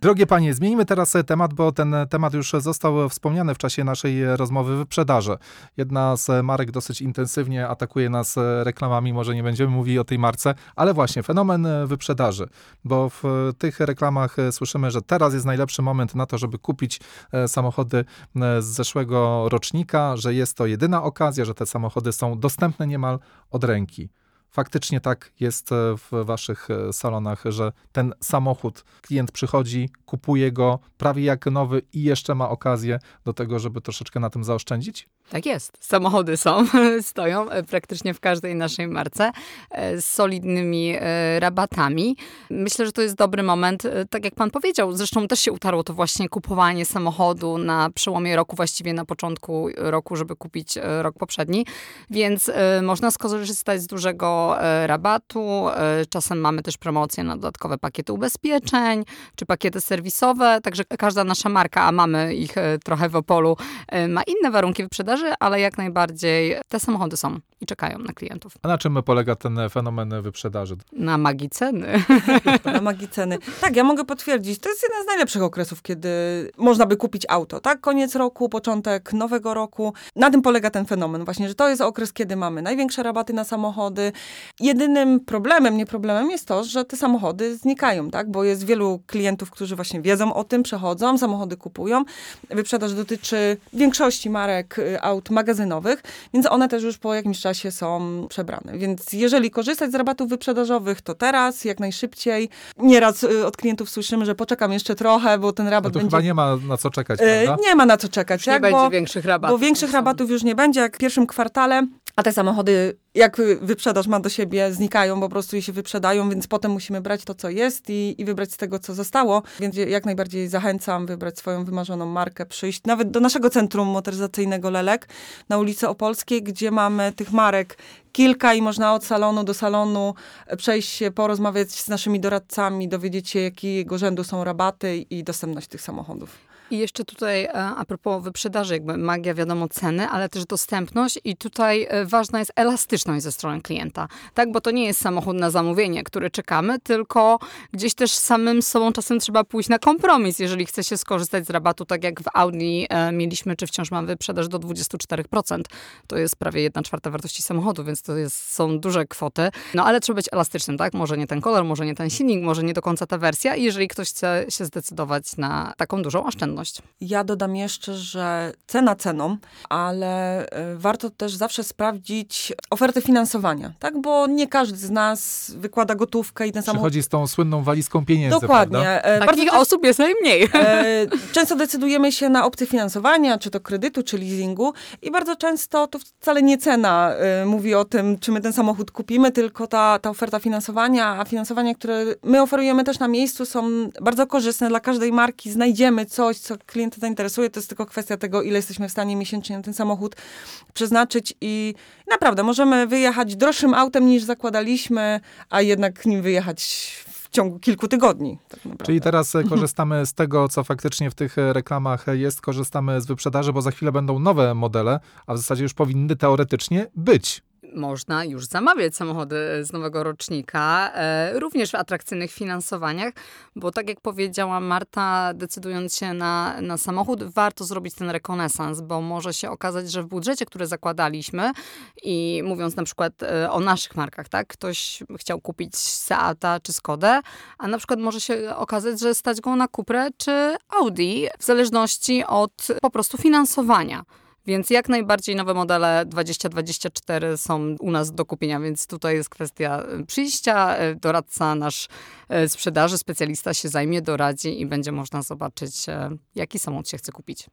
Drogie panie, zmieńmy teraz temat, bo ten temat już został wspomniany w czasie naszej rozmowy wyprzedaży. Jedna z marek dosyć intensywnie atakuje nas reklamami, może nie będziemy mówili o tej marce, ale właśnie fenomen wyprzedaży, bo w tych reklamach słyszymy, że teraz jest najlepszy moment na to, żeby kupić samochody z zeszłego rocznika, że jest to jedyna okazja, że te samochody są dostępne niemal od ręki. Faktycznie tak jest w waszych salonach, że ten samochód, klient przychodzi, kupuje go prawie jak nowy i jeszcze ma okazję do tego, żeby troszeczkę na tym zaoszczędzić? Tak jest. Samochody stoją praktycznie w każdej naszej marce z solidnymi rabatami. Myślę, że to jest dobry moment, tak jak pan powiedział, zresztą też się utarło to właśnie kupowanie samochodu na przełomie roku, właściwie na początku roku, żeby kupić rok poprzedni, więc można skorzystać z dużego rabatu. Czasem mamy też promocje na dodatkowe pakiety ubezpieczeń, czy pakiety serwisowe, także każda nasza marka, a mamy ich trochę w Opolu, ma inne warunki wyprzedaży, ale jak najbardziej te samochody są i czekają na klientów. A na czym polega ten fenomen wyprzedaży? Na magii ceny. Na magii ceny. Tak, ja mogę potwierdzić. To jest jeden z najlepszych okresów, kiedy można by kupić auto. Tak, koniec roku, początek nowego roku. Na tym polega ten fenomen właśnie, że to jest okres, kiedy mamy największe rabaty na samochody. Jedynym problemem, nie problemem jest to, że te samochody znikają, tak, bo jest wielu klientów, którzy właśnie wiedzą o tym, przechodzą, samochody kupują. Wyprzedaż dotyczy większości marek aut magazynowych, więc one też już po jakimś czasie są przebrane. Więc jeżeli korzystać z rabatów wyprzedażowych, to teraz, jak najszybciej. Nieraz od klientów słyszymy, że poczekam jeszcze trochę, bo ten rabat No to będzie... chyba nie ma na co czekać, prawda? Nie ma na co czekać. Nie będzie większych rabatów. Bo większych rabatów już nie będzie, jak w pierwszym kwartale, a te samochody, jak wyprzedaż ma do siebie, znikają, po prostu i się wyprzedają, więc potem musimy brać to, co jest i wybrać z tego, co zostało. Więc jak najbardziej zachęcam wybrać swoją wymarzoną markę, przyjść nawet do naszego centrum motoryzacyjnego Lelek na ulicy Opolskiej, gdzie mamy tych marek kilka i można od salonu do salonu przejść się, porozmawiać z naszymi doradcami, dowiedzieć się, jakiego rzędu są rabaty i dostępność tych samochodów. I jeszcze tutaj a propos wyprzedaży, jakby magia, wiadomo, ceny, ale też dostępność i tutaj ważna jest elastyczność ze strony klienta. Tak, bo to nie jest samochód na zamówienie, który czekamy, tylko gdzieś też samym sobą czasem trzeba pójść na kompromis, jeżeli chce się skorzystać z rabatu, tak jak w Audi mieliśmy, czy wciąż mamy wyprzedaż do 24%. To jest prawie 1/4 wartości samochodu, więc to są duże kwoty. No ale trzeba być elastycznym, tak? Może nie ten kolor, może nie ten silnik, może nie do końca ta wersja i jeżeli ktoś chce się zdecydować na taką dużą oszczędność. Ja dodam jeszcze, że cena ceną, ale warto też zawsze sprawdzić ofertę finansowania, tak? Bo nie każdy z nas wykłada gotówkę i ten samochód... Przychodzi z tą słynną walizką pieniędzy, Dokładnie. prawda? Takich osób jest najmniej. Często decydujemy się na opcję finansowania, czy to kredytu, czy leasingu i bardzo często to wcale nie cena mówi o tym, czy my ten samochód kupimy, tylko ta oferta finansowania, a finansowania, które my oferujemy też na miejscu, są bardzo korzystne dla każdej marki. Znajdziemy coś, co klienta zainteresuje, to jest tylko kwestia tego, ile jesteśmy w stanie miesięcznie na ten samochód przeznaczyć i naprawdę możemy wyjechać droższym autem niż zakładaliśmy, a jednak nim wyjechać w ciągu kilku tygodni. Tak naprawdę. Czyli teraz korzystamy z tego, co faktycznie w tych reklamach jest, korzystamy z wyprzedaży, bo za chwilę będą nowe modele, a w zasadzie już powinny teoretycznie być. Można już zamawiać samochody z nowego rocznika, również w atrakcyjnych finansowaniach, bo tak jak powiedziała Marta, decydując się na samochód, warto zrobić ten rekonesans, bo może się okazać, że w budżecie, który zakładaliśmy i mówiąc na przykład o naszych markach, tak, ktoś chciał kupić Seata czy Skodę, a na przykład może się okazać, że stać go na Cuprę czy Audi, w zależności od po prostu finansowania. Więc jak najbardziej nowe modele 2024 są u nas do kupienia, więc tutaj jest kwestia przyjścia, doradca nasz sprzedaży, specjalista się zajmie, doradzi i będzie można zobaczyć, jaki samochód się chce kupić.